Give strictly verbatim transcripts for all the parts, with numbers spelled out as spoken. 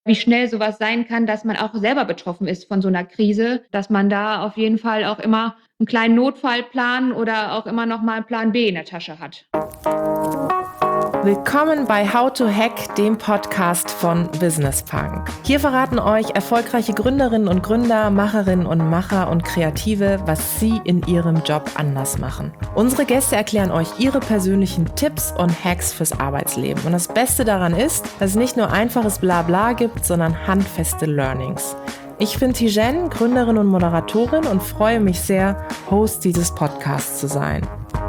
wie schnell sowas sein kann, dass man auch selber betroffen ist von so einer Krise, dass man da auf jeden Fall auch immer einen kleinen Notfallplan oder auch immer noch mal 'n Plan B in der Tasche hat. Willkommen bei How to Hack, dem Podcast von Business Punk. Hier verraten euch erfolgreiche Gründerinnen und Gründer, Macherinnen und Macher und Kreative, was sie in ihrem Job anders machen. Unsere Gäste erklären euch ihre persönlichen Tipps und Hacks fürs Arbeitsleben. Und das Beste daran ist, dass es nicht nur einfaches Blabla gibt, sondern handfeste Learnings. Ich bin Tijen, Gründerin und Moderatorin und freue mich sehr, Host dieses Podcasts zu sein.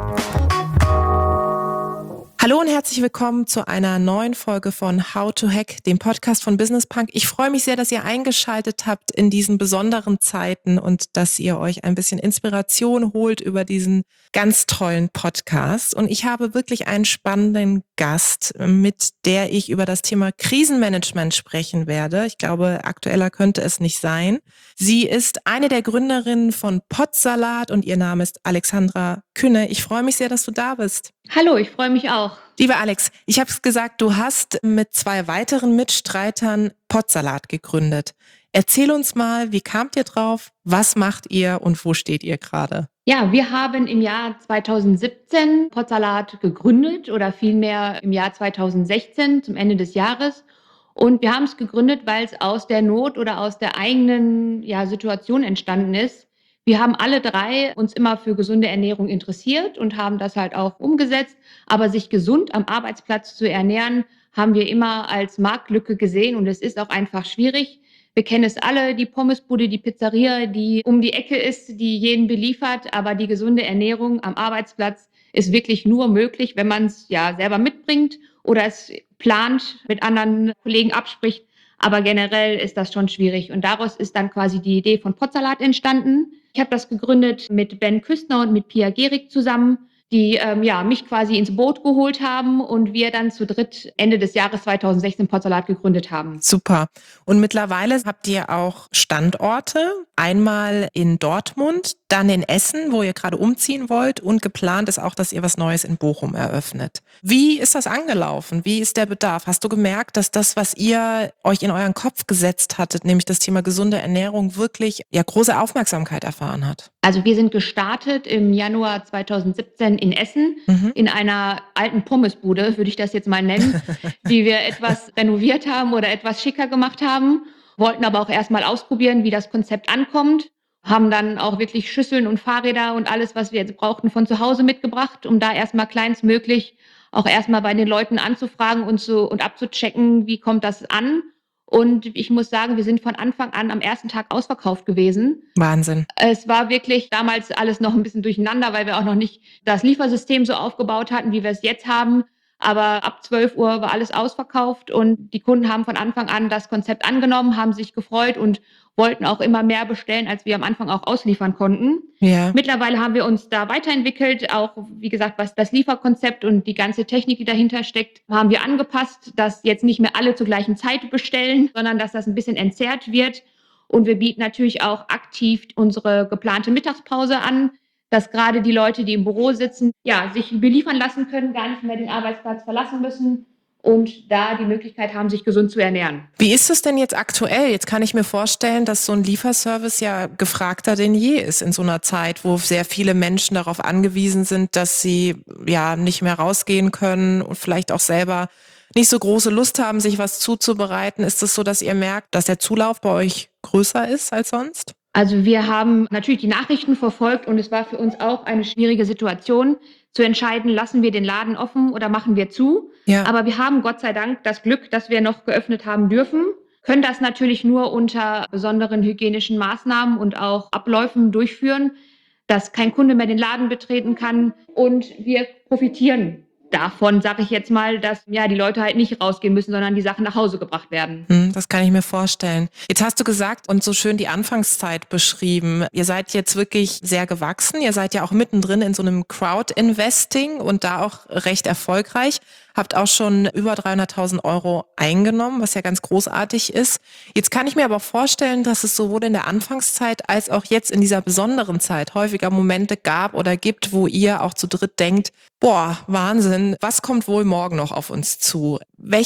Hallo und herzlich willkommen zu einer neuen Folge von How to Hack, dem Podcast von Business Punk. Ich freue mich sehr, dass ihr eingeschaltet habt in diesen besonderen Zeiten und dass ihr euch ein bisschen Inspiration holt über diesen ganz tollen Podcast. Und ich habe wirklich einen spannenden Gast, mit der ich über das Thema Krisenmanagement sprechen werde. Ich glaube, aktueller könnte es nicht sein. Sie ist eine der Gründerinnen von Potsalat und ihr Name ist Alexandra Künne. Ich freue mich sehr, dass du da bist. Hallo, ich freue mich auch. Lieber Alex, ich habe es gesagt, du hast mit zwei weiteren Mitstreitern Potsalat gegründet. Erzähl uns mal, wie kamt ihr drauf, was macht ihr und wo steht ihr gerade? Ja, wir haben im Jahr zweitausendsiebzehn Potsalat gegründet oder vielmehr im Jahr zweitausendsechzehn zum Ende des Jahres. Und wir haben es gegründet, weil es aus der Not oder aus der eigenen ja, Situation entstanden ist. Wir haben alle drei uns immer für gesunde Ernährung interessiert und haben das halt auch umgesetzt. Aber sich gesund am Arbeitsplatz zu ernähren, haben wir immer als Marktlücke gesehen und es ist auch einfach schwierig. Wir kennen es alle, die Pommesbude, die Pizzeria, die um die Ecke ist, die jeden beliefert. Aber die gesunde Ernährung am Arbeitsplatz ist wirklich nur möglich, wenn man es ja selber mitbringt oder es plant, mit anderen Kollegen abspricht. Aber generell ist das schon schwierig. Und daraus ist dann quasi die Idee von Potsalat entstanden. Ich habe das gegründet mit Ben Küstner und mit Pia Gehrig zusammen, die ähm, ja, mich quasi ins Boot geholt haben und wir dann zu dritt Ende des Jahres zweitausendsechzehn Potsalat gegründet haben. Super. Und mittlerweile habt ihr auch Standorte, einmal in Dortmund, dann in Essen, wo ihr gerade umziehen wollt und geplant ist auch, dass ihr was Neues in Bochum eröffnet. Wie ist das angelaufen? Wie ist der Bedarf? Hast du gemerkt, dass das, was ihr euch in euren Kopf gesetzt hattet, nämlich das Thema gesunde Ernährung, wirklich ja große Aufmerksamkeit erfahren hat? Also wir sind gestartet im Januar zweitausendsiebzehn in Essen, mhm. in einer alten Pommesbude, würde ich das jetzt mal nennen, die wir etwas renoviert haben oder etwas schicker gemacht haben, wollten aber auch erstmal ausprobieren, wie das Konzept ankommt, haben dann auch wirklich Schüsseln und Fahrräder und alles, was wir jetzt brauchten, von zu Hause mitgebracht, um da erstmal kleinstmöglich auch erstmal bei den Leuten anzufragen und, zu, und abzuchecken, wie kommt das an. Und ich muss sagen, wir sind von Anfang an am ersten Tag ausverkauft gewesen. Wahnsinn. Es war wirklich damals alles noch ein bisschen durcheinander, weil wir auch noch nicht das Liefersystem so aufgebaut hatten, wie wir es jetzt haben. Aber ab zwölf Uhr war alles ausverkauft und die Kunden haben von Anfang an das Konzept angenommen, haben sich gefreut und wollten auch immer mehr bestellen, als wir am Anfang auch ausliefern konnten. Ja. Mittlerweile haben wir uns da weiterentwickelt, auch wie gesagt, was das Lieferkonzept und die ganze Technik, die dahinter steckt, haben wir angepasst, dass jetzt nicht mehr alle zur gleichen Zeit bestellen, sondern dass das ein bisschen entzerrt wird. Und wir bieten natürlich auch aktiv unsere geplante Mittagspause an, dass gerade die Leute, die im Büro sitzen, ja, sich beliefern lassen können, gar nicht mehr den Arbeitsplatz verlassen müssen und da die Möglichkeit haben, sich gesund zu ernähren. Wie ist es denn jetzt aktuell? Jetzt kann ich mir vorstellen, dass so ein Lieferservice ja gefragter denn je ist in so einer Zeit, wo sehr viele Menschen darauf angewiesen sind, dass sie ja nicht mehr rausgehen können und vielleicht auch selber nicht so große Lust haben, sich was zuzubereiten. Ist es so, dass ihr merkt, dass der Zulauf bei euch größer ist als sonst? Also wir haben natürlich die Nachrichten verfolgt und es war für uns auch eine schwierige Situation, zu entscheiden, lassen wir den Laden offen oder machen wir zu. Ja. Aber wir haben Gott sei Dank das Glück, dass wir noch geöffnet haben dürfen, können das natürlich nur unter besonderen hygienischen Maßnahmen und auch Abläufen durchführen, dass kein Kunde mehr den Laden betreten kann und wir profitieren davon, sage ich jetzt mal, dass ja die Leute halt nicht rausgehen müssen, sondern die Sachen nach Hause gebracht werden. Das kann ich mir vorstellen. Jetzt hast du gesagt und so schön die Anfangszeit beschrieben. Ihr seid jetzt wirklich sehr gewachsen. Ihr seid ja auch mittendrin in so einem Crowd-Investing und da auch recht erfolgreich. Habt auch schon über dreihunderttausend Euro eingenommen, was ja ganz großartig ist. Jetzt kann ich mir aber vorstellen, dass es sowohl in der Anfangszeit als auch jetzt in dieser besonderen Zeit häufiger Momente gab oder gibt, wo ihr auch zu dritt denkt, boah, Wahnsinn, was kommt wohl morgen noch auf uns zu? Welche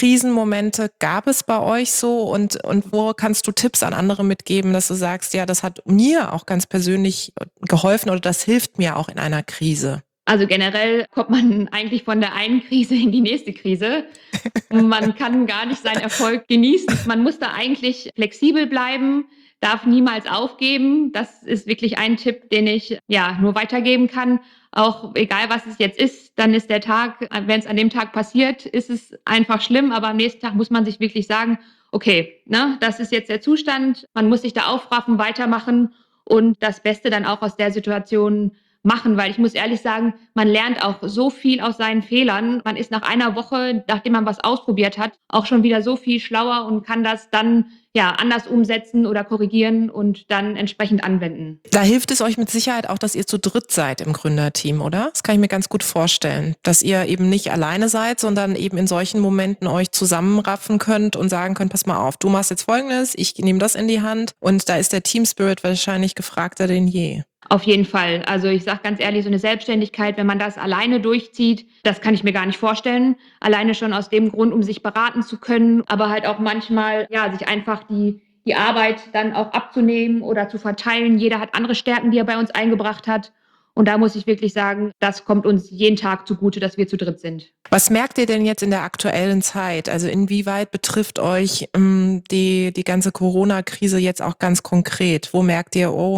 Krisenmomente gab es bei euch so und, und wo kannst du Tipps an andere mitgeben, dass du sagst, ja, das hat mir auch ganz persönlich geholfen oder das hilft mir auch in einer Krise? Also generell kommt man eigentlich von der einen Krise in die nächste Krise. Man kann gar nicht seinen Erfolg genießen. Man muss da eigentlich flexibel bleiben, darf niemals aufgeben. Das ist wirklich ein Tipp, den ich ja nur weitergeben kann. Auch egal, was es jetzt ist, dann ist der Tag, wenn es an dem Tag passiert, ist es einfach schlimm. Aber am nächsten Tag muss man sich wirklich sagen, okay, ne, das ist jetzt der Zustand. Man muss sich da aufraffen, weitermachen und das Beste dann auch aus der Situation machen, weil ich muss ehrlich sagen, man lernt auch so viel aus seinen Fehlern. Man ist nach einer Woche, nachdem man was ausprobiert hat, auch schon wieder so viel schlauer und kann das dann ja anders umsetzen oder korrigieren und dann entsprechend anwenden. Da hilft es euch mit Sicherheit auch, dass ihr zu dritt seid im Gründerteam, oder? Das kann ich mir ganz gut vorstellen, dass ihr eben nicht alleine seid, sondern eben in solchen Momenten euch zusammenraffen könnt und sagen könnt, pass mal auf, du machst jetzt Folgendes, ich nehme das in die Hand und da ist der Team Spirit wahrscheinlich gefragter denn je. Auf jeden Fall. Also ich sage ganz ehrlich, so eine Selbstständigkeit, wenn man das alleine durchzieht, das kann ich mir gar nicht vorstellen. Alleine schon aus dem Grund, um sich beraten zu können, aber halt auch manchmal, ja, sich einfach die, die Arbeit dann auch abzunehmen oder zu verteilen. Jeder hat andere Stärken, die er bei uns eingebracht hat. Und da muss ich wirklich sagen, das kommt uns jeden Tag zugute, dass wir zu dritt sind. Was merkt ihr denn jetzt in der aktuellen Zeit? Also inwieweit betrifft euch ähm, die, die ganze Corona-Krise jetzt auch ganz konkret? Wo merkt ihr, oh,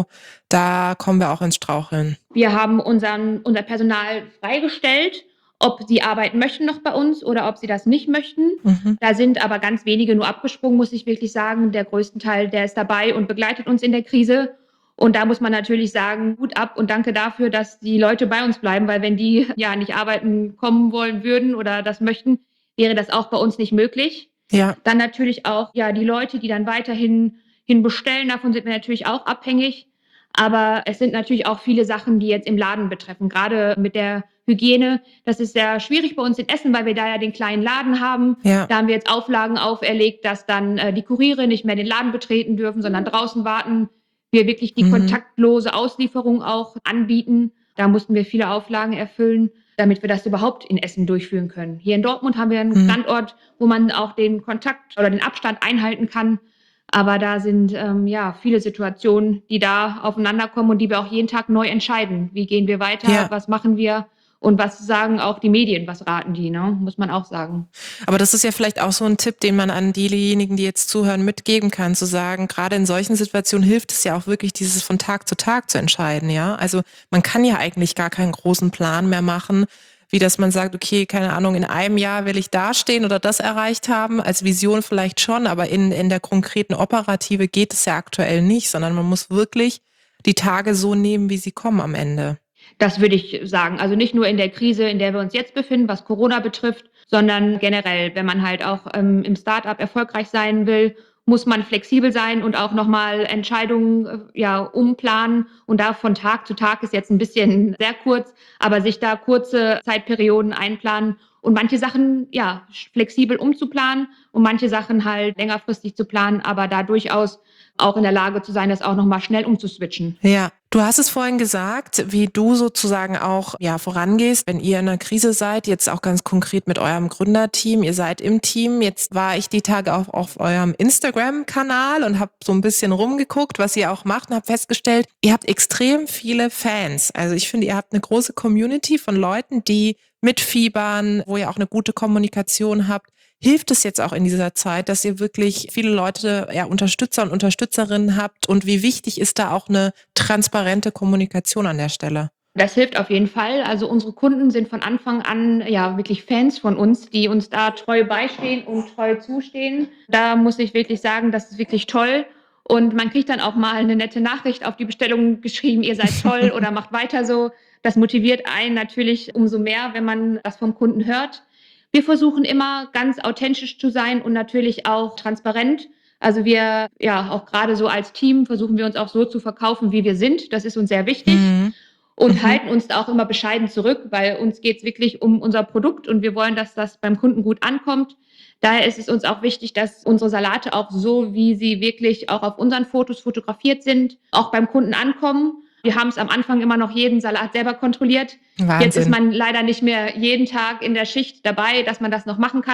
da kommen wir auch ins Straucheln? Wir haben unseren, unser Personal freigestellt, ob sie arbeiten möchten noch bei uns oder ob sie das nicht möchten. Mhm. Da sind aber ganz wenige nur abgesprungen, muss ich wirklich sagen. Der größte Teil, der ist dabei und begleitet uns in der Krise. Und da muss man natürlich sagen, Hut ab und danke dafür, dass die Leute bei uns bleiben, weil wenn die ja nicht arbeiten kommen wollen würden oder das möchten, wäre das auch bei uns nicht möglich. Ja. Dann natürlich auch ja die Leute, die dann weiterhin hin bestellen, davon sind wir natürlich auch abhängig. Aber es sind natürlich auch viele Sachen, die jetzt im Laden betreffen, gerade mit der Hygiene. Das ist sehr schwierig bei uns in Essen, weil wir da ja den kleinen Laden haben. Ja. Da haben wir jetzt Auflagen auferlegt, dass dann äh, die Kuriere nicht mehr den Laden betreten dürfen, sondern draußen warten. Wir wirklich die mhm. kontaktlose Auslieferung auch anbieten. Da mussten wir viele Auflagen erfüllen, damit wir das überhaupt in Essen durchführen können. Hier in Dortmund haben wir einen mhm. Standort, wo man auch den Kontakt oder den Abstand einhalten kann. Aber da sind ähm, ja viele Situationen, die da aufeinander kommen und die wir auch jeden Tag neu entscheiden. Wie gehen wir weiter? Ja. Was machen wir? Und was sagen auch die Medien, was raten die, ne? Muss man auch sagen. Aber das ist ja vielleicht auch so ein Tipp, den man an diejenigen, die jetzt zuhören, mitgeben kann, zu sagen, gerade in solchen Situationen hilft es ja auch wirklich, dieses von Tag zu Tag zu entscheiden, ja? Also man kann ja eigentlich gar keinen großen Plan mehr machen, wie dass man sagt, okay, keine Ahnung, in einem Jahr will ich dastehen oder das erreicht haben, als Vision vielleicht schon, aber in, in der konkreten Operative geht es ja aktuell nicht, sondern man muss wirklich die Tage so nehmen, wie sie kommen am Ende. Das würde ich sagen. Also nicht nur in der Krise, in der wir uns jetzt befinden, was Corona betrifft, sondern generell, wenn man halt auch ähm, im Start-up erfolgreich sein will, muss man flexibel sein und auch nochmal Entscheidungen äh, ja, umplanen. Und da von Tag zu Tag ist jetzt ein bisschen sehr kurz, aber sich da kurze Zeitperioden einplanen und manche Sachen ja flexibel umzuplanen und manche Sachen halt längerfristig zu planen, aber da durchaus auch in der Lage zu sein, das auch nochmal schnell umzuswitchen. Ja, du hast es vorhin gesagt, wie du sozusagen auch ja vorangehst, wenn ihr in einer Krise seid, jetzt auch ganz konkret mit eurem Gründerteam, ihr seid im Team. Jetzt war ich die Tage auch auf eurem Instagram-Kanal und habe so ein bisschen rumgeguckt, was ihr auch macht und habe festgestellt, ihr habt extrem viele Fans. Also ich finde, ihr habt eine große Community von Leuten, die mitfiebern, wo ihr auch eine gute Kommunikation habt. Hilft es jetzt auch in dieser Zeit, dass ihr wirklich viele Leute, ja, Unterstützer und Unterstützerinnen habt? Und wie wichtig ist da auch eine transparente Kommunikation an der Stelle? Das hilft auf jeden Fall. Also unsere Kunden sind von Anfang an ja wirklich Fans von uns, die uns da treu beistehen und treu zustehen. Da muss ich wirklich sagen, das ist wirklich toll. Und man kriegt dann auch mal eine nette Nachricht auf die Bestellung geschrieben, ihr seid toll oder macht weiter so. Das motiviert einen natürlich umso mehr, wenn man das vom Kunden hört. Wir versuchen immer ganz authentisch zu sein und natürlich auch transparent. Also wir, ja, auch gerade so als Team versuchen wir uns auch so zu verkaufen, wie wir sind. Das ist uns sehr wichtig. Mhm. Und mhm. halten uns da auch immer bescheiden zurück, weil uns geht es wirklich um unser Produkt und wir wollen, dass das beim Kunden gut ankommt. Daher ist es uns auch wichtig, dass unsere Salate auch so, wie sie wirklich auch auf unseren Fotos fotografiert sind, auch beim Kunden ankommen. Wir haben es am Anfang immer noch jeden Salat selber kontrolliert. Wahnsinn. Jetzt ist man leider nicht mehr jeden Tag in der Schicht dabei, dass man das noch machen kann.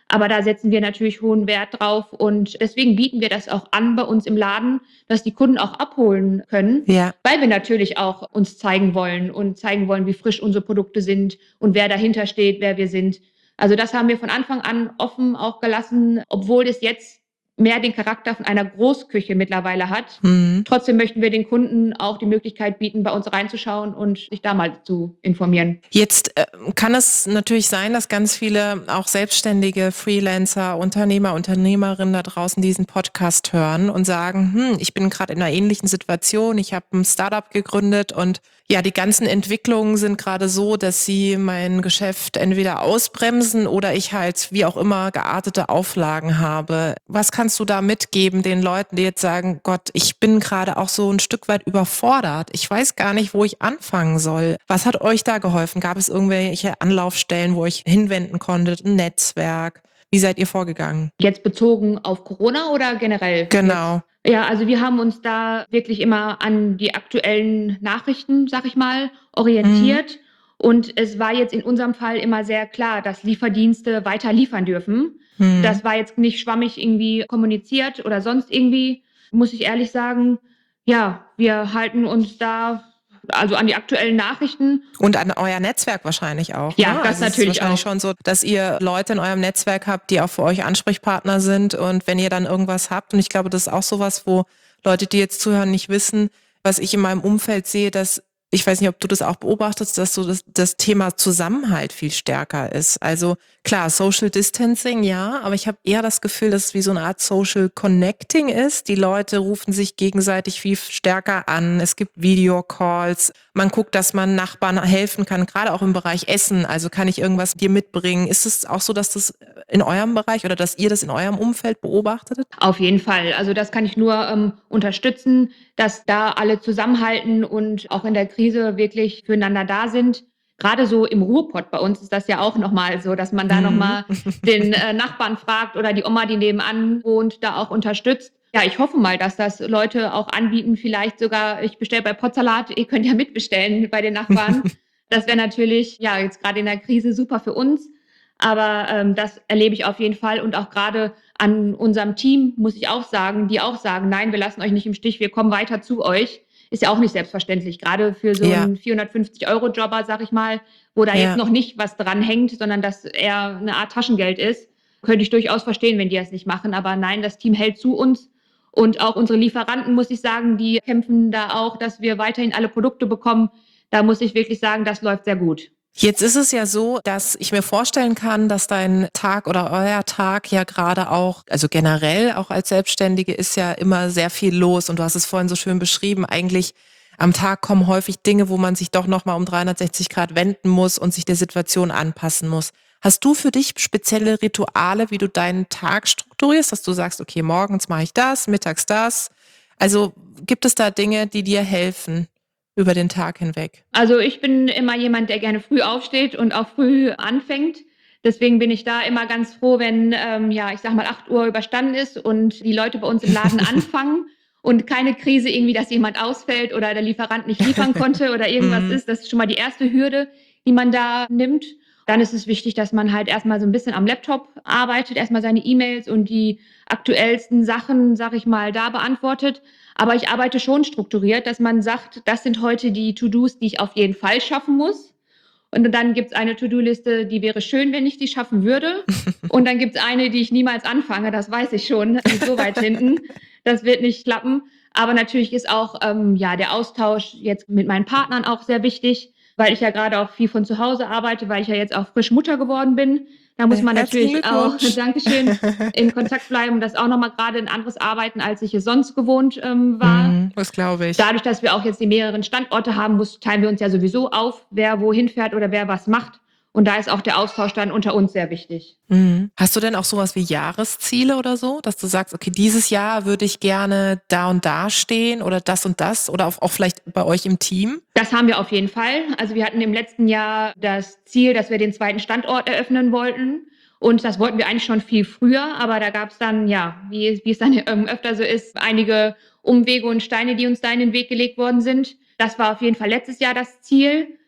Aber da setzen wir natürlich hohen Wert drauf und deswegen bieten wir das auch an bei uns im Laden, dass die Kunden auch abholen können, Ja. weil wir natürlich auch uns zeigen wollen und zeigen wollen, wie frisch unsere Produkte sind und wer dahinter steht, wer wir sind. Also das haben wir von Anfang an offen auch gelassen, obwohl es jetzt mehr den Charakter von einer Großküche mittlerweile hat. Mhm. Trotzdem möchten wir den Kunden auch die Möglichkeit bieten, bei uns reinzuschauen und sich da mal zu informieren. Jetzt äh, kann es natürlich sein, dass ganz viele auch selbstständige Freelancer, Unternehmer, Unternehmerinnen da draußen diesen Podcast hören und sagen, hm, ich bin gerade in einer ähnlichen Situation, ich habe ein Startup gegründet und ja, die ganzen Entwicklungen sind gerade so, dass sie mein Geschäft entweder ausbremsen oder ich halt wie auch immer geartete Auflagen habe. Was kannst du da mitgeben den Leuten, die jetzt sagen, Gott, ich bin gerade auch so ein Stück weit überfordert. Ich weiß gar nicht, wo ich anfangen soll. Was hat euch da geholfen? Gab es irgendwelche Anlaufstellen, wo ich hinwenden konnte, ein Netzwerk? Wie seid ihr vorgegangen? Jetzt bezogen auf Corona oder generell? Genau. Jetzt? Ja, also wir haben uns da wirklich immer an die aktuellen Nachrichten, sag ich mal, orientiert. Mhm. Und es war jetzt in unserem Fall immer sehr klar, dass Lieferdienste weiter liefern dürfen. Mhm. Das war jetzt nicht schwammig irgendwie kommuniziert oder sonst irgendwie, muss ich ehrlich sagen. Ja, wir halten uns da also an die aktuellen Nachrichten. Und an euer Netzwerk wahrscheinlich auch. Ja, ne? das also natürlich es ist wahrscheinlich auch. schon so, dass ihr Leute in eurem Netzwerk habt, die auch für euch Ansprechpartner sind. Und wenn ihr dann irgendwas habt, und ich glaube, das ist auch sowas, wo Leute, die jetzt zuhören, nicht wissen, was ich in meinem Umfeld sehe, dass ich weiß nicht, ob du das auch beobachtest, dass so das, das Thema Zusammenhalt viel stärker ist. Also klar, Social Distancing, ja, aber ich habe eher das Gefühl, dass es wie so eine Art Social Connecting ist. Die Leute rufen sich gegenseitig viel stärker an. Es gibt Videocalls. Man guckt, dass man Nachbarn helfen kann, gerade auch im Bereich Essen. Also kann ich irgendwas dir mitbringen? Ist es auch so, dass das in eurem Bereich oder dass ihr das in eurem Umfeld beobachtet? Auf jeden Fall. Also das kann ich nur ähm, unterstützen, dass da alle zusammenhalten und auch in der Krise wirklich füreinander da sind. Gerade so im Ruhrpott bei uns ist das ja auch nochmal so, dass man da mhm. nochmal den äh, Nachbarn fragt oder die Oma, die nebenan wohnt, da auch unterstützt. Ja, ich hoffe mal, dass das Leute auch anbieten. Vielleicht sogar, ich bestelle bei Potsalat, ihr könnt ja mitbestellen bei den Nachbarn. Das wäre natürlich, ja, jetzt gerade in der Krise super für uns. Aber ähm, das erlebe ich auf jeden Fall und auch gerade an unserem Team muss ich auch sagen, die auch sagen, nein, wir lassen euch nicht im Stich, wir kommen weiter zu euch. Ist ja auch nicht selbstverständlich, gerade für so Ja. einen vierhundertfünfzig-Euro-Jobber, sag ich mal, wo da Ja. jetzt noch nicht was dran hängt, sondern dass eher eine Art Taschengeld ist. Könnte ich durchaus verstehen, wenn die das nicht machen. Aber nein, das Team hält zu uns. Und auch unsere Lieferanten, muss ich sagen, die kämpfen da auch, dass wir weiterhin alle Produkte bekommen. Da muss ich wirklich sagen, das läuft sehr gut. Jetzt ist es ja so, dass ich mir vorstellen kann, dass dein Tag oder euer Tag ja gerade auch, also generell auch als Selbstständige ist ja immer sehr viel los und du hast es vorhin so schön beschrieben, eigentlich am Tag kommen häufig Dinge, wo man sich doch nochmal um dreihundertsechzig Grad wenden muss und sich der Situation anpassen muss. Hast du für dich spezielle Rituale, wie du deinen Tag strukturierst, dass du sagst, okay, morgens mache ich das, mittags das? Also gibt es da Dinge, die dir helfen über den Tag hinweg? Also ich bin immer jemand, der gerne früh aufsteht und auch früh anfängt. Deswegen bin ich da immer ganz froh, wenn, ähm, ja, ich sag mal, acht Uhr überstanden ist und die Leute bei uns im Laden anfangen und keine Krise irgendwie, dass jemand ausfällt oder der Lieferant nicht liefern konnte oder irgendwas Mhm. ist. Das ist schon mal die erste Hürde, die man da nimmt. Dann ist es wichtig, dass man halt erstmal so ein bisschen am Laptop arbeitet, erstmal seine E-Mails und die aktuellsten Sachen, sag ich mal, da beantwortet. Aber ich arbeite schon strukturiert, dass man sagt, das sind heute die To-Dos, die ich auf jeden Fall schaffen muss. Und dann gibt's eine To-Do-Liste, die wäre schön, wenn ich die schaffen würde. Und dann gibt's eine, die ich niemals anfange, das weiß ich schon, die ist so weit hinten. Das wird nicht klappen. Aber natürlich ist auch ähm, ja, der Austausch jetzt mit meinen Partnern auch sehr wichtig, weil ich ja gerade auch viel von zu Hause arbeite, weil ich ja jetzt auch frisch Mutter geworden bin. Da muss man Herzlichen natürlich auch, Glückwunsch. Dankeschön, in Kontakt bleiben. Das ist auch nochmal gerade ein anderes Arbeiten, als ich es sonst gewohnt ähm, war. Mhm, das glaube ich. Dadurch, dass wir auch jetzt die mehreren Standorte haben, muss, teilen wir uns ja sowieso auf, wer wohin fährt oder wer was macht. Und da ist auch der Austausch dann unter uns sehr wichtig. Mhm. Hast du denn auch sowas wie Jahresziele oder so, dass du sagst, okay, dieses Jahr würde ich gerne da und da stehen oder das und das oder auch, auch vielleicht bei euch im Team? Das haben wir auf jeden Fall. Also wir hatten im letzten Jahr das Ziel, dass wir den zweiten Standort eröffnen wollten. Und das wollten wir eigentlich schon viel früher, aber da gab es dann, ja, wie, wie es dann ähm, öfter so ist, einige Umwege und Steine, die uns da in den Weg gelegt worden sind. Das war auf jeden Fall letztes Jahr das Ziel.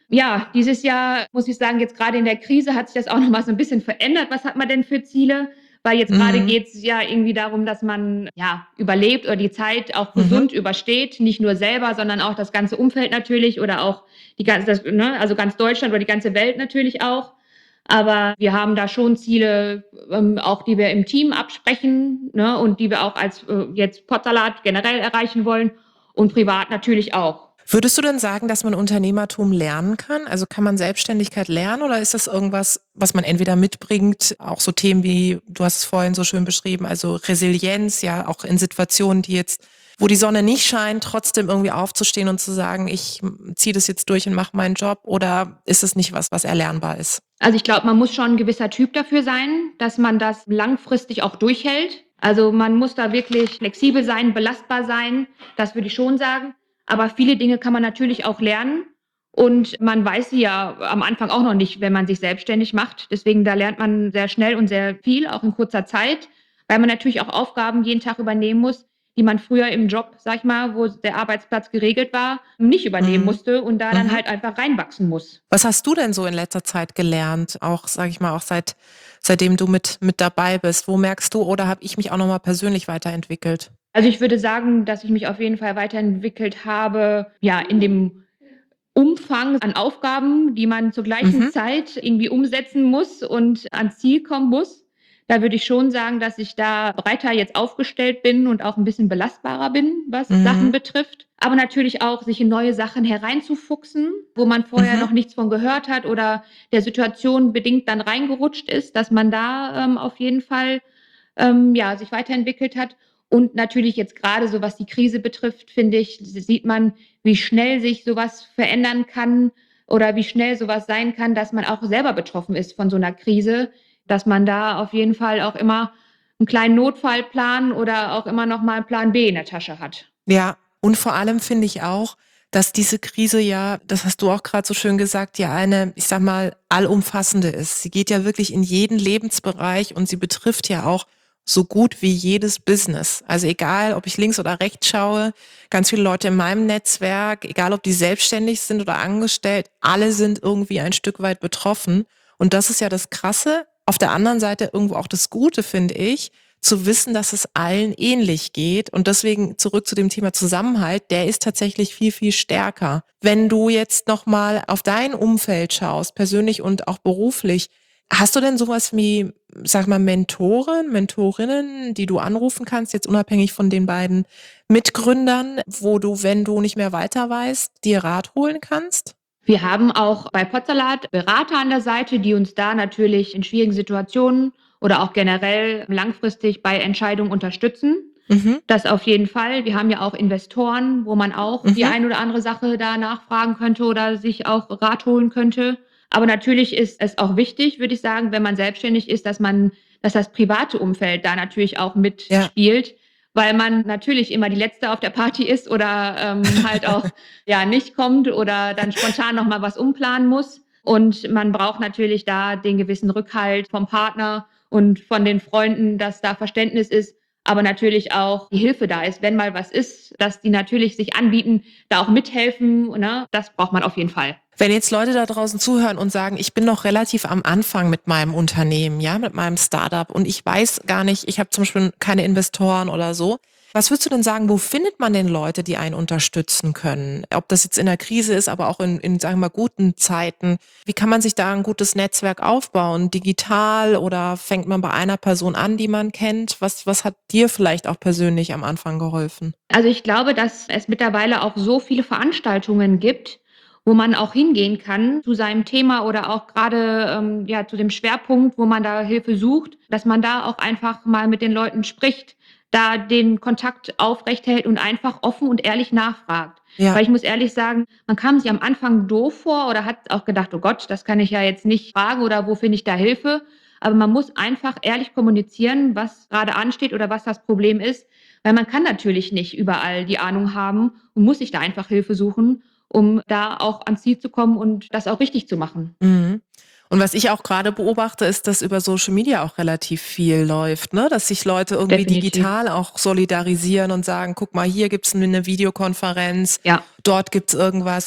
Ja, dieses Jahr muss ich sagen, jetzt gerade in der Krise hat sich das auch noch mal so 'n bisschen verändert. Was hat man denn für Ziele? Weil jetzt grade Mhm. geht's ja irgendwie darum, dass man, ja, überlebt oder die Zeit auch Mhm. gesund übersteht. Nicht nur selber, sondern auch das ganze Umfeld natürlich oder auch die ganze das ne, also ganz Deutschland oder die ganze Welt natürlich auch. Aber wir haben da schon Ziele, ähm, auch die wir im Team absprechen, ne, und die wir auch als, äh, jetzt Potsalat generell erreichen wollen und privat natürlich auch. Würdest du denn sagen, dass man Unternehmertum lernen kann? Also, kann man Selbstständigkeit lernen oder ist das irgendwas, was man entweder mitbringt, auch so Themen wie du hast es vorhin so schön beschrieben, also Resilienz, ja, auch in Situationen, die jetzt wo die Sonne nicht scheint, trotzdem irgendwie aufzustehen und zu sagen: „Ich ziehe das jetzt durch und mache meinen Job“, oder ist es nicht was, was erlernbar ist? Also, ich glaube, man muss schon 'n gewisser Typ dafür sein, dass man das langfristig auch durchhält. Also, man muss da wirklich flexibel sein, belastbar sein, das würde ich schon sagen. Aber viele Dinge kann man natürlich auch lernen und man weiß sie ja am Anfang auch noch nicht, wenn man sich selbstständig macht. Deswegen, da lernt man sehr schnell und sehr viel, auch in kurzer Zeit, weil man natürlich auch Aufgaben jeden Tag übernehmen muss, die man früher im Job, sage ich mal, wo der Arbeitsplatz geregelt war, nicht übernehmen Mhm. musste und da dann Mhm. halt einfach reinwachsen muss. Was hast du denn so in letzter Zeit gelernt, auch, sage ich mal, auch seit seitdem du mit mit dabei bist? Wo merkst du: „Oh, da habe ich mich auch noch mal persönlich weiterentwickelt?“ Also, ich würde sagen, dass ich mich auf jeden Fall weiterentwickelt habe, ja, in dem Umfang an Aufgaben, die man zur gleichen Mhm. Zeit irgendwie umsetzen muss und ans Ziel kommen muss. Da würde ich schon sagen, dass ich da breiter jetzt aufgestellt bin und auch 'n bisschen belastbarer bin, was Sachen Mhm. betrifft. Aber natürlich auch, sich in neue Sachen hereinzufuchsen, wo man vorher Mhm. noch nichts von gehört hat oder der Situation bedingt dann reingerutscht ist, dass man da, ähm, auf jeden Fall, ähm, ja, sich weiterentwickelt hat. Und natürlich jetzt grade so, was die Krise betrifft, finde ich, s sieht man, wie schnell sich so was verändern kann oder wie schnell so was sein kann, dass man auch selber betroffen ist von so 'ner Krise, dass man da auf jeden Fall auch immer 'n kleinen Notfallplan oder auch immer noch mal Plan B in der Tasche hat. Ja, und vor allem finde ich auch, dass diese Krise ja, das hast du auch grad so schön gesagt, ja eine, ich sage mal, allumfassende ist. Sie geht ja wirklich in jeden Lebensbereich und sie betrifft ja auch so gut wie jedes Business. Also, egal, ob ich links oder rechts schaue, ganz viele Leute in meinem Netzwerk, egal ob die selbstständig sind oder angestellt, alle sind irgendwie ein Stück weit betroffen. Und das ist ja das Krasse. Auf der anderen Seite irgendwo auch das Gute, finde ich, zu wissen, dass es allen ähnlich geht. Und deswegen zurück zu dem Thema Zusammenhalt, der ist tatsächlich viel, viel stärker. Wenn du jetzt noch mal auf dein Umfeld schaust, persönlich und auch beruflich, hast du denn so was wie, sage mal, Mentoren, Mentorinnen, die du anrufen kannst, jetzt unabhängig von den beiden Mitgründern, wo du, wenn du nicht mehr weiter weißt, dir Rat holen kannst? Wir haben auch bei Potsalat Berater an der Seite, die uns da natürlich in schwierigen Situationen oder auch generell langfristig bei Entscheidungen unterstützen. Mhm. Das auf jeden Fall. Wir haben ja auch Investoren, wo man auch die Mhm. ein oder andere Sache da nachfragen könnte oder sich auch Rat holen könnte. Aber natürlich ist es auch wichtig, würde ich sagen, wenn man selbstständig ist, dass man dass das private Umfeld da natürlich auch Ja. mitspielt, weil man natürlich immer die Letzte auf der Party ist oder, ähm, halt auch, ja, nicht kommt oder dann spontan noch mal was umplanen muss. Und man braucht natürlich da den gewissen Rückhalt vom Partner und von den Freunden, dass da Verständnis ist, aber natürlich auch die Hilfe da ist, wenn mal was ist, dass die natürlich sich anbieten, da auch mithelfen, ne? Das braucht man auf jeden Fall. Wenn jetzt Leute da draußen zuhören und sagen: „Ich bin noch relativ am Anfang mit meinem Unternehmen, ja, mit meinem Start-up und ich weiß gar nicht, ich habe zum Beispiel keine Investoren oder so.“ Was würdest du denn sagen, wo findet man denn Leute, die einen unterstützen können? Ob das jetzt in der Krise ist, aber auch in in, sagen wir mal, guten Zeiten. Wie kann man sich da 'n gutes Netzwerk aufbauen? Digital oder fängt man bei einer Person an, die man kennt? Was was hat dir vielleicht auch persönlich am Anfang geholfen? Also, ich glaube, dass es mittlerweile auch so viele Veranstaltungen gibt, wo man auch hingehen kann zu seinem Thema oder auch grade, ähm, ja, zu dem Schwerpunkt, wo man da Hilfe sucht, dass man da auch einfach mal mit den Leuten spricht, da den Kontakt aufrechterhält und einfach offen und ehrlich nachfragt. Ja. Weil ich muss ehrlich sagen, man kam sich am Anfang doof vor oder hat auch gedacht: „Oh Gott, das kann ich ja jetzt nicht fragen oder wo finde ich da Hilfe?“ Aber man muss einfach ehrlich kommunizieren, was grade ansteht oder was das Problem ist, weil man kann natürlich nicht überall die Ahnung haben und muss sich da einfach Hilfe suchen, um da auch ans Ziel zu kommen und das auch richtig zu machen. Mhm. Und was ich auch grade beobachte, ist, dass über Social Media auch relativ viel läuft, ne? Dass sich Leute irgendwie Definitiv. digital auch solidarisieren und sagen: „Guck mal, hier gibt's 'ne 'ne Videokonferenz, Ja. dort gibt's irgendwas.“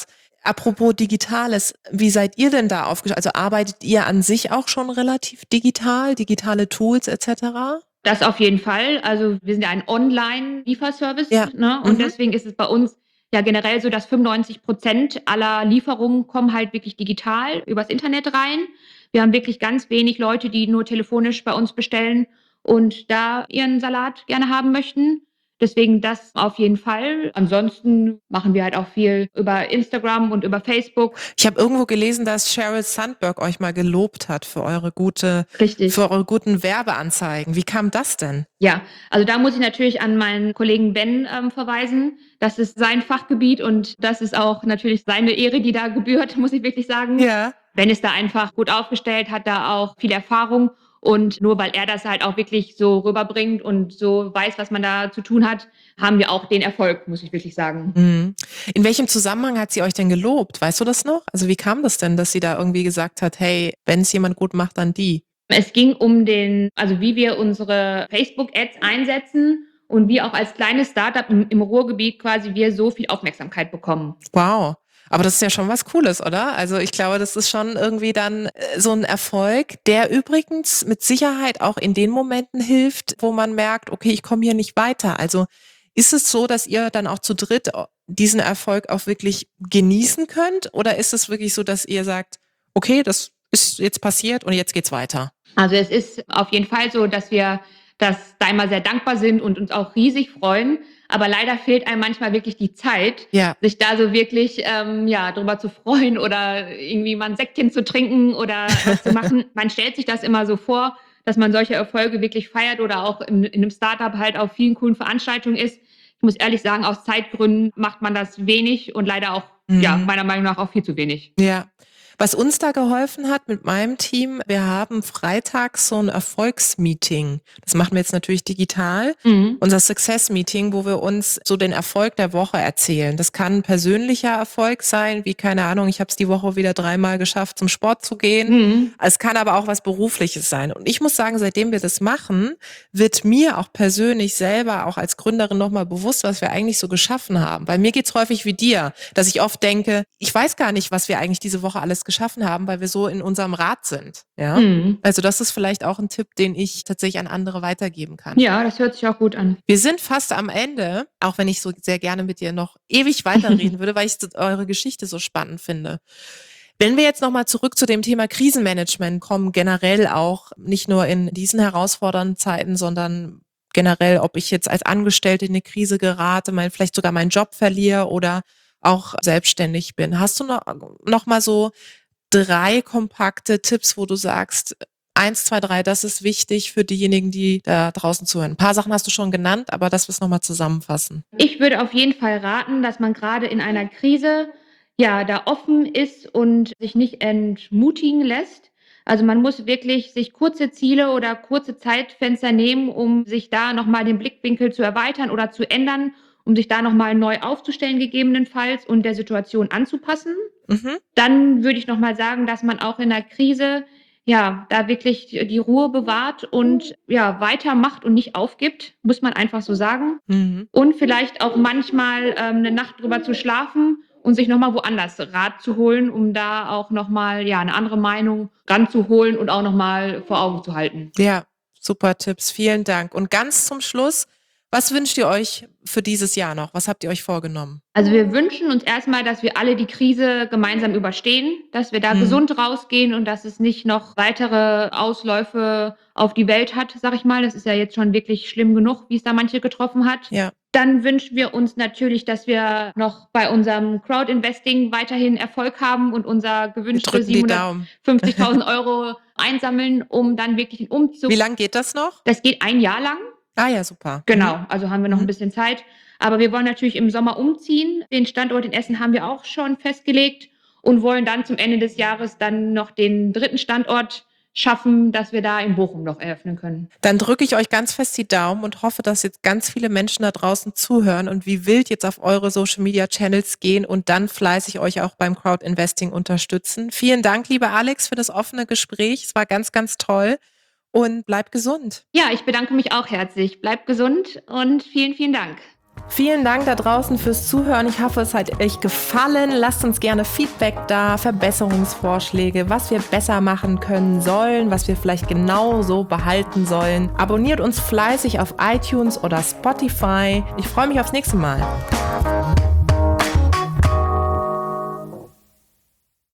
apropos Digitales, wie seid ihr denn da aufgestellt? Also arbeitet ihr an sich auch schon relativ digital, digitale Tools et cetera? Das auf jeden Fall. Also, wir sind ja ein Online-Lieferservice, Ja. ne? Und Mhm. deswegen ist es bei uns ja generell so, dass fünfundneunzig Prozent aller Lieferungen kommen halt wirklich digital übers Internet rein. Wir haben wirklich ganz wenig Leute, die nur telefonisch bei uns bestellen und da ihren Salat gerne haben möchten. Deswegen das auf jeden Fall. Ansonsten machen wir halt auch viel über Instagram und über Facebook. Ich habe irgendwo gelesen, dass Sheryl Sandberg euch mal gelobt hat für eure gute, Richtig. für eure guten Werbeanzeigen. Wie kam das denn? Ja, also da muss ich natürlich an meinen Kollegen Ben ähm, verweisen. Das ist sein Fachgebiet und das ist auch natürlich seine Ehre, die da gebührt, muss ich wirklich sagen. Ja. Ben ist da einfach gut aufgestellt, hat da auch viel Erfahrung und nur weil er das halt auch wirklich so rüberbringt und so weiß, was man da zu tun hat, haben wir auch den Erfolg, muss ich wirklich sagen. Mhm. In welchem Zusammenhang hat sie euch denn gelobt? Weißt du das noch? Also wie kam das denn, dass sie da irgendwie gesagt hat, hey, wenn es jemand gut macht, dann die? Es ging um den, also wie wir unsere Facebook-Ads einsetzen und wie auch als kleines Startup im, im Ruhrgebiet quasi wir so viel Aufmerksamkeit bekommen. Wow. Aber das ist ja schon was Cooles, oder? Also ich glaube, das ist schon irgendwie dann so ein Erfolg, der übrigens mit Sicherheit auch in den Momenten hilft, wo man merkt, okay, ich komme hier nicht weiter. Also ist es so, dass ihr dann auch zu dritt diesen Erfolg auch wirklich genießen könnt? Oder ist es wirklich so, dass ihr sagt, okay, das ist jetzt passiert und jetzt geht's weiter? Also es ist auf jeden Fall so, dass wir dass da immer sehr dankbar sind und uns auch riesig freuen. Aber leider fehlt einem manchmal wirklich die Zeit, Ja. sich da so wirklich ähm, ja, drüber zu freuen oder irgendwie mal ein Säckchen zu trinken oder was zu machen. Man stellt sich das immer so vor, dass man solche Erfolge wirklich feiert oder auch in, in einem Startup halt auf vielen coolen Veranstaltungen ist. Ich muss ehrlich sagen, aus Zeitgründen macht man das wenig und leider auch, Mhm. ja, meiner Meinung nach auch viel zu wenig. Ja. Was uns da geholfen hat mit meinem Team, wir haben freitags so ein Erfolgsmeeting. Das machen wir jetzt natürlich digital. Mhm. Unser Success-Meeting, wo wir uns so den Erfolg der Woche erzählen. Das kann ein persönlicher Erfolg sein, wie keine Ahnung, ich habe es die Woche wieder dreimal geschafft, zum Sport zu gehen. Mhm. Es kann aber auch was Berufliches sein. Und ich muss sagen, seitdem wir das machen, wird mir auch persönlich selber auch als Gründerin nochmal bewusst, was wir eigentlich so geschaffen haben. Weil mir geht's häufig wie dir, dass ich oft denke, ich weiß gar nicht, was wir eigentlich diese Woche alles geschaffen haben, weil wir so in unserem Rad sind. Ja? Mhm. Also das ist vielleicht auch ein Tipp, den ich tatsächlich an andere weitergeben kann. Ja, das hört sich auch gut an. Wir sind fast am Ende, auch wenn ich so sehr gerne mit dir noch ewig weiterreden würde, weil ich eure Geschichte so spannend finde. Wenn wir jetzt nochmal zurück zu dem Thema Krisenmanagement kommen, generell auch nicht nur in diesen herausfordernden Zeiten, sondern generell, ob ich jetzt als Angestellte in eine Krise gerate, mein, vielleicht sogar meinen Job verliere oder auch selbstständig bin. Hast du noch, noch mal so drei kompakte Tipps, wo du sagst, eins, zwei, drei, das ist wichtig für diejenigen, die da draußen zuhören? Ein paar Sachen hast du schon genannt, aber dass wir es nochmal zusammenfassen. Ich würde auf jeden Fall raten, dass man gerade in einer Krise ja da offen ist und sich nicht entmutigen lässt. Also man muss wirklich sich kurze Ziele oder kurze Zeitfenster nehmen, um sich da nochmal den Blickwinkel zu erweitern oder zu ändern, um sich da nochmal neu aufzustellen gegebenenfalls und der Situation anzupassen. Mhm. Dann würde ich nochmal sagen, dass man auch in der Krise ja da wirklich die Ruhe bewahrt und ja weitermacht und nicht aufgibt, muss man einfach so sagen. Mhm. Und vielleicht auch manchmal ähm, eine Nacht drüber zu schlafen und sich nochmal woanders Rat zu holen, um da auch nochmal ja, eine andere Meinung ranzuholen und auch nochmal vor Augen zu halten. Ja, super Tipps. Vielen Dank. Und ganz zum Schluss, was wünscht ihr euch für dieses Jahr noch? Was habt ihr euch vorgenommen? Also wir wünschen uns erstmal, dass wir alle die Krise gemeinsam überstehen, dass wir da Mhm. gesund rausgehen und dass es nicht noch weitere Ausläufe auf die Welt hat, sag ich mal. Das ist ja jetzt schon wirklich schlimm genug, wie es da manche getroffen hat. Ja. Dann wünschen wir uns natürlich, dass wir noch bei unserem Crowd-Investing weiterhin Erfolg haben und unser Wir gewünschte drücken die Daumen. siebenhundertfünfzigtausend Euro einsammeln, um dann wirklich den Umzug. Wie lange geht das noch? Das geht ein Jahr lang. Ah ja, super. Genau, Mhm. also haben wir noch ein Mhm. bisschen Zeit. Aber wir wollen natürlich im Sommer umziehen. Den Standort in Essen haben wir auch schon festgelegt und wollen dann zum Ende des Jahres dann noch den dritten Standort schaffen, dass wir da in Bochum noch eröffnen können. Dann drücke ich euch ganz fest die Daumen und hoffe, dass jetzt ganz viele Menschen da draußen zuhören und wie wild jetzt auf eure Social Media Channels gehen und dann fleißig euch auch beim Crowd Investing unterstützen. Vielen Dank, lieber Alex, für das offene Gespräch. Es war ganz, ganz toll und bleib gesund. Ja, ich bedanke mich auch herzlich. Bleibt gesund und vielen, vielen Dank. Vielen Dank da draußen fürs Zuhören. Ich hoffe, es hat euch gefallen. Lasst uns gerne Feedback da, Verbesserungsvorschläge, was wir besser machen können sollen, was wir vielleicht genau so behalten sollen. Abonniert uns fleißig auf iTunes oder Spotify. Ich freue mich aufs nächste Mal.